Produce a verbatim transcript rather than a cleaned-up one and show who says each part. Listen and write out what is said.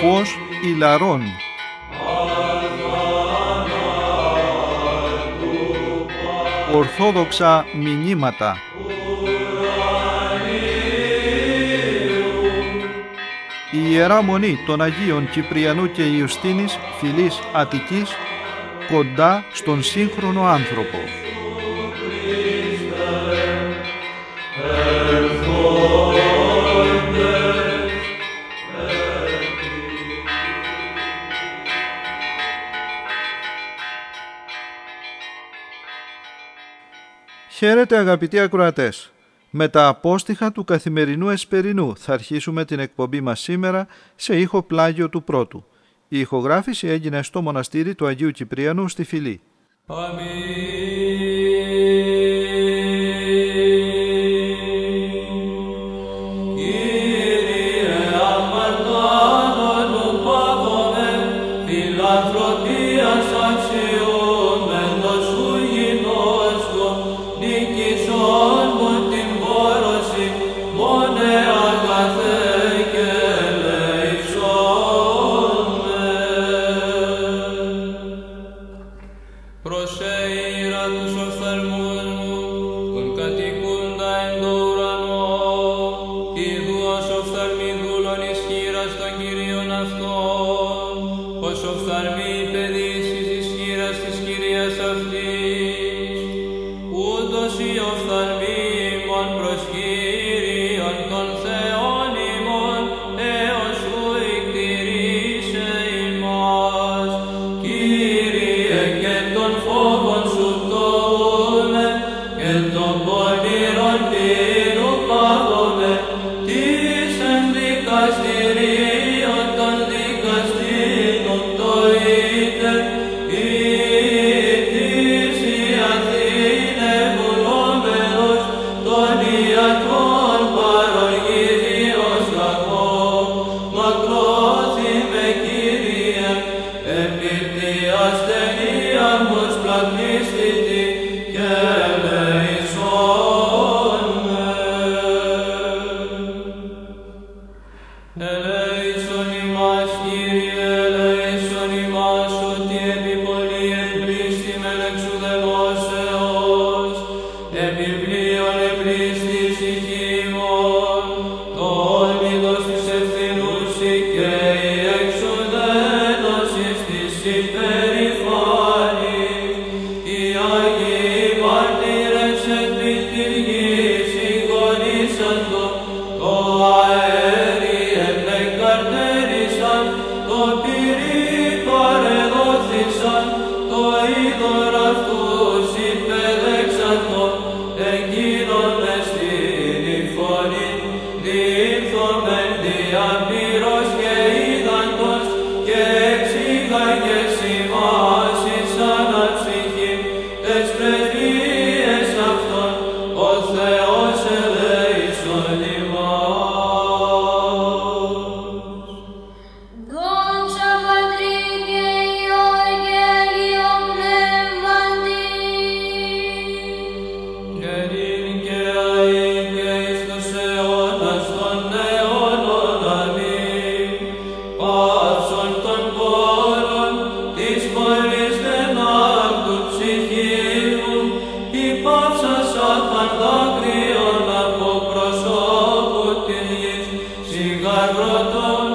Speaker 1: φως ηλαρών. Ορθόδοξα μηνύματα. Η Ιερά Μονή των Αγίων Κυπριανού και Ιουστίνης, φυλής Αττικής, κοντά στον σύγχρονο άνθρωπο. Χαίρετε αγαπητοί ακροατές. Με τα απόστιχα του καθημερινού εσπερινού θα αρχίσουμε την εκπομπή μας σήμερα σε ήχο πλάγιο του πρώτου. Η ηχογράφηση έγινε στο μοναστήρι του Αγίου Κυπριανού στη Φυλή.
Speaker 2: Σιγά